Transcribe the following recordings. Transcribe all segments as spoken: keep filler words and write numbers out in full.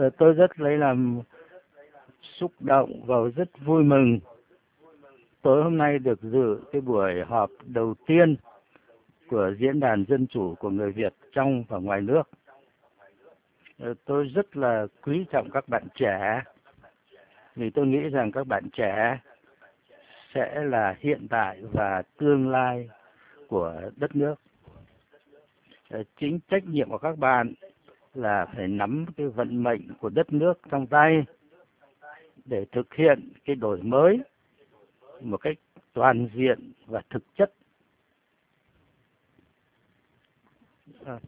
Ờ, tôi rất lấy làm xúc động và rất vui mừng tối hôm nay được dự cái buổi họp đầu tiên của Diễn đàn Dân chủ của người Việt trong và ngoài nước. Ờ, tôi rất là quý trọng các bạn trẻ vì tôi nghĩ rằng các bạn trẻ sẽ là hiện tại và tương lai của đất nước. Ờ, chính trách nhiệm của các bạn là phải nắm cái vận mệnh của đất nước trong tay để thực hiện cái đổi mới một cách toàn diện và thực chất. À,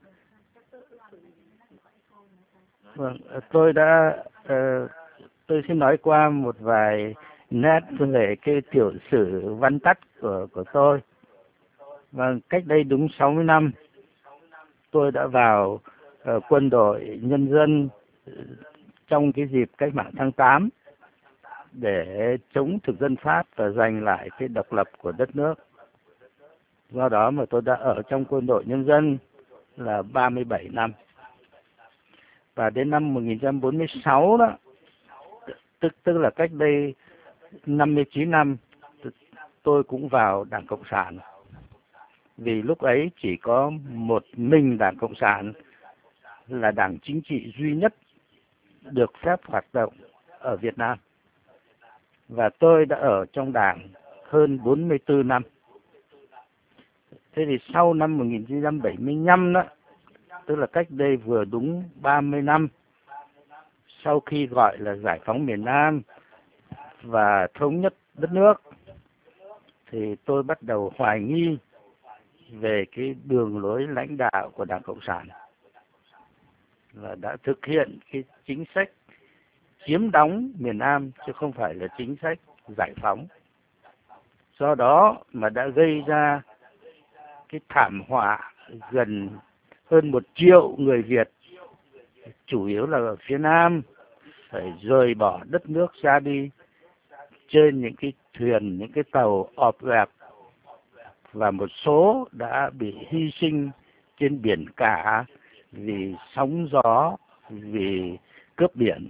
vâng, tôi đã uh, tôi xin nói qua một vài nét về cái tiểu sử văn tắt của của tôi. Vâng, cách đây đúng sáu mươi năm, tôi đã vào uh, quân đội nhân dân uh, trong cái dịp cách mạng tháng tám để chống thực dân Pháp và giành lại cái độc lập của đất nước. Do đó mà tôi đã ở trong quân đội nhân dân là ba mươi bảy năm. Và đến năm một nghìn chín trăm bốn mươi sáu đó, tức tức là cách đây năm mươi chín năm, tôi cũng vào Đảng Cộng sản. Vì lúc ấy chỉ có một mình Đảng Cộng sản là đảng chính trị duy nhất được phép hoạt động ở Việt Nam. Và tôi đã ở trong đảng hơn bốn mươi tư năm. Thế thì sau năm một nghìn chín trăm bảy mươi lăm đó, tức là cách đây vừa đúng ba mươi năm, sau khi gọi là giải phóng miền Nam và thống nhất đất nước, thì tôi bắt đầu hoài nghi về cái đường lối lãnh đạo của Đảng Cộng sản và đã thực hiện cái chính sách chiếm đóng miền Nam chứ không phải là chính sách giải phóng. Do đó mà đã gây ra cái thảm họa gần hơn một triệu người Việt, chủ yếu là ở phía Nam, phải rời bỏ đất nước ra đi trên những cái thuyền, những cái tàu ọp ẹp, và một số đã bị hy sinh trên biển cả vì sóng gió, vì cướp biển.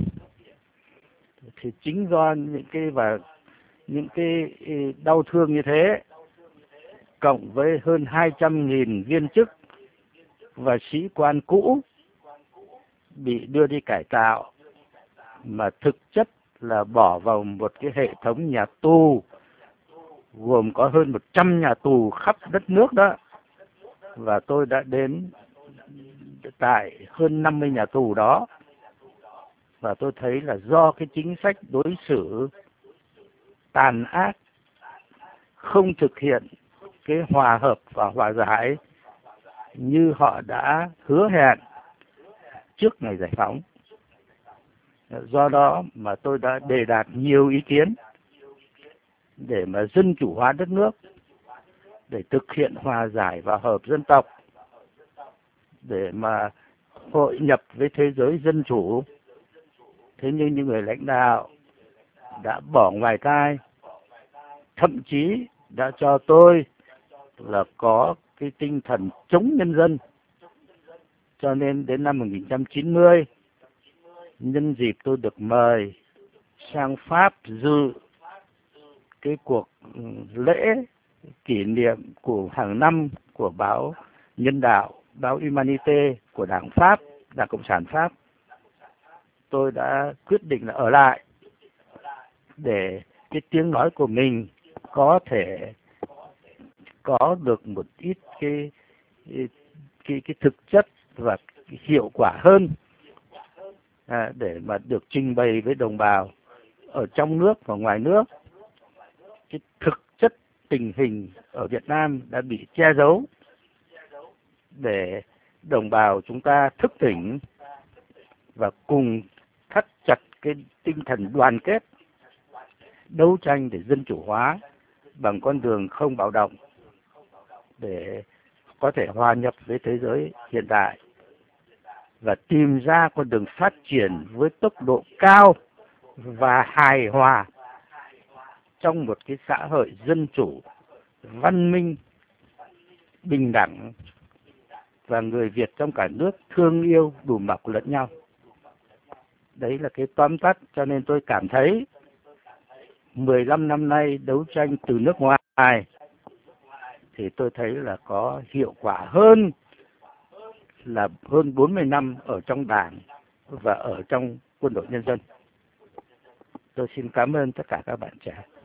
Thì chính do những cái và những cái đau thương như thế, cộng với hơn hai trăm nghìn viên chức và sĩ quan cũ bị đưa đi cải tạo, mà thực chất là bỏ vào một cái hệ thống nhà tù gồm có hơn một trăm nhà tù khắp đất nước đó. Và tôi đã đến tại hơn năm mươi nhà tù đó, và tôi thấy là do cái chính sách đối xử tàn ác, không thực hiện cái hòa hợp và hòa giải như họ đã hứa hẹn trước ngày giải phóng. Do đó mà tôi đã đề đạt nhiều ý kiến để mà dân chủ hóa đất nước, để thực hiện hòa giải và hợp dân tộc, để mà hội nhập với thế giới dân chủ. Thế nhưng những người lãnh đạo đã bỏ ngoài tai, thậm chí đã cho tôi là có cái tinh thần chống nhân dân. Cho nên đến năm một nghìn chín trăm chín mươi, nhân dịp tôi được mời sang Pháp dự cái cuộc lễ kỷ niệm của hàng năm của báo Nhân đạo, báo Humanité của Đảng Pháp, Đảng Cộng sản Pháp, tôi đã quyết định là ở lại để cái tiếng nói của mình có thể có được một ít cái cái cái thực chất và cái hiệu quả hơn, à, để mà được trình bày với đồng bào ở trong nước và ngoài nước cái thực chất tình hình ở Việt Nam đã bị che giấu, để đồng bào chúng ta thức tỉnh và cùng thắt chặt cái tinh thần đoàn kết, đấu tranh để dân chủ hóa bằng con đường không bạo động, để có thể hòa nhập với thế giới hiện đại và tìm ra con đường phát triển với tốc độ cao và hài hòa trong một cái xã hội dân chủ, văn minh, bình đẳng, và người Việt trong cả nước thương yêu đùm bọc lẫn nhau. Đấy là cái tóm tắt, cho nên tôi cảm thấy mười lăm năm nay đấu tranh từ nước ngoài thì tôi thấy là có hiệu quả hơn là hơn bốn mươi năm ở trong Đảng và ở trong Quân đội Nhân dân. Tôi xin cảm ơn tất cả các bạn trẻ.